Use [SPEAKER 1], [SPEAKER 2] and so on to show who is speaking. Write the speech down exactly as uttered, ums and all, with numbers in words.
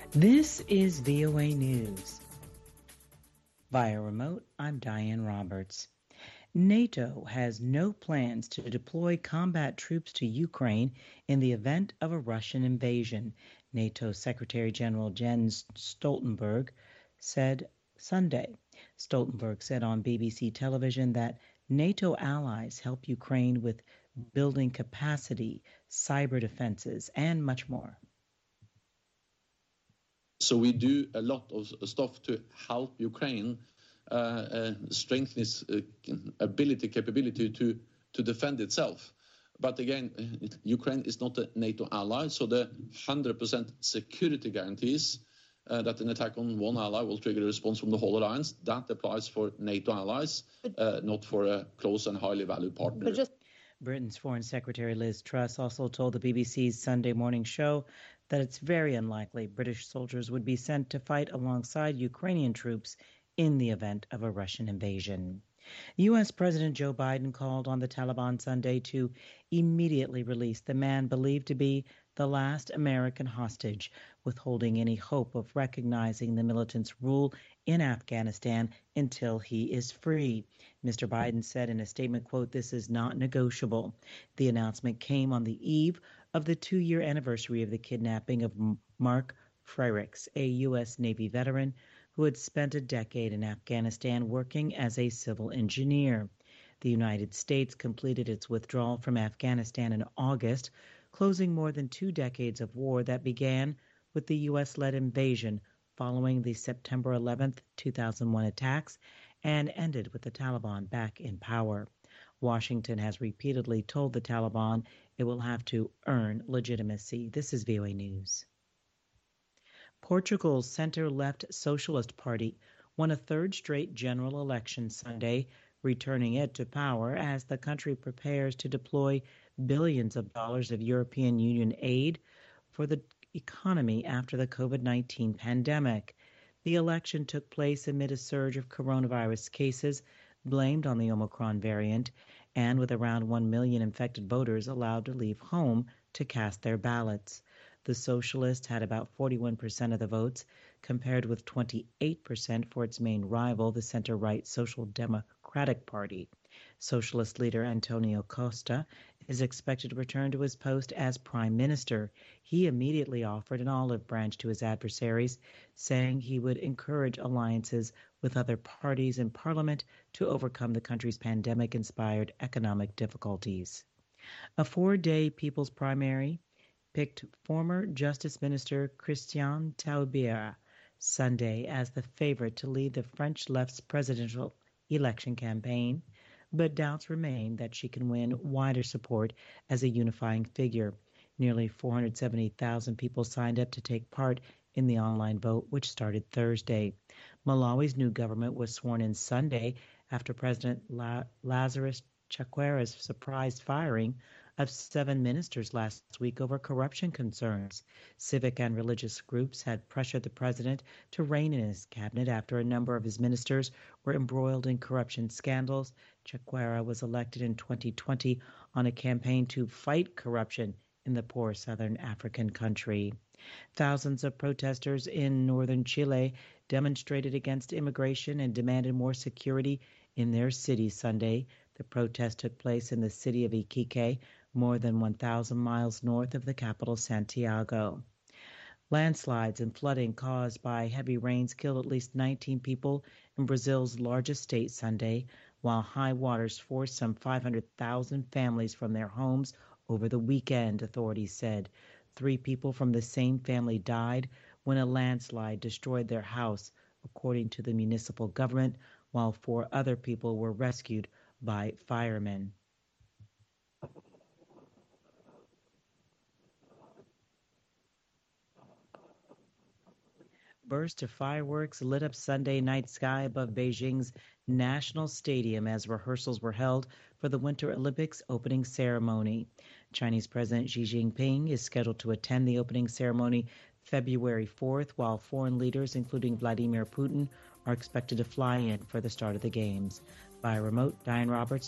[SPEAKER 1] This is V O A News. Via remote, I'm Diane Roberts. NATO has no plans to deploy combat troops to Ukraine in the event of a Russian invasion, NATO Secretary General Jens Stoltenberg said Sunday. Stoltenberg said on B B C television that NATO allies help Ukraine with building capacity, cyber defenses, and much more.
[SPEAKER 2] So we do a lot of stuff to help Ukraine uh, uh, strengthen its uh, ability, capability to, to defend itself. But again, Ukraine is not a NATO ally, so the one hundred percent security guarantees uh, that an attack on one ally will trigger a response from the whole alliance, that applies for NATO allies, uh, not for a close and highly valued partner.
[SPEAKER 1] Just- Britain's Foreign Secretary Liz Truss also told the B B C's Sunday morning show that it's very unlikely British soldiers would be sent to fight alongside Ukrainian troops in the event of a Russian invasion. U S. President Joe Biden called on the Taliban Sunday to immediately release the man believed to be the last American hostage, withholding any hope of recognizing the militants' rule in Afghanistan until he is free. Mister Biden said in a statement, quote, "This is not negotiable." The announcement came on the eve of the two-year anniversary of the kidnapping of Mark Frerichs, a U S. Navy veteran who had spent a decade in Afghanistan working as a civil engineer. The United States completed its withdrawal from Afghanistan in August, closing more than two decades of war that began with the U S-led invasion following the September eleventh, two thousand one attacks and ended with the Taliban back in power. Washington has repeatedly told the Taliban it will have to earn legitimacy. This is V O A News. Portugal's center-left Socialist Party won a third straight general election Sunday, returning it to power as the country prepares to deploy billions of dollars of European Union aid for the economy after the COVID nineteen pandemic. The election took place amid a surge of coronavirus cases blamed on the Omicron variant and with around one million infected voters allowed to leave home to cast their ballots. The Socialist had about forty-one percent of the votes, compared with twenty-eight percent for its main rival, the center-right Social Democratic Party. Socialist leader Antonio Costa is expected to return to his post as prime minister. He immediately offered an olive branch to his adversaries, saying he would encourage alliances with other parties in parliament to overcome the country's pandemic-inspired economic difficulties. A four-day people's primary picked former Justice Minister Christiane Taubira Sunday as the favorite to lead the French left's presidential election campaign, but doubts remain that she can win wider support as a unifying figure. Nearly four hundred seventy thousand people signed up to take part in the online vote, which started Thursday. Malawi's new government was sworn in Sunday after President La- Lazarus Chakwera's surprise firing of seven ministers last week over corruption concerns. Civic and religious groups had pressured the president to rein in his cabinet after a number of his ministers were embroiled in corruption scandals. Chakwera was elected in twenty twenty on a campaign to fight corruption in the poor southern African country. Thousands of protesters in northern Chile demonstrated against immigration and demanded more security in their city Sunday. The protest took place in the city of Iquique, more than one thousand miles north of the capital, Santiago. Landslides and flooding caused by heavy rains killed at least nineteen people in Brazil's largest state Sunday, while high waters forced some five hundred thousand families from their homes over the weekend, authorities said. Three people from the same family died when a landslide destroyed their house, according to the municipal government, while four other people were rescued by firemen. Burst of fireworks lit up Sunday night sky above Beijing's National Stadium as rehearsals were held for the Winter Olympics opening ceremony. Chinese President Xi Jinping is scheduled to attend the opening ceremony February fourth, while foreign leaders, including Vladimir Putin, are expected to fly in for the start of the Games. By remote, Diane Roberts,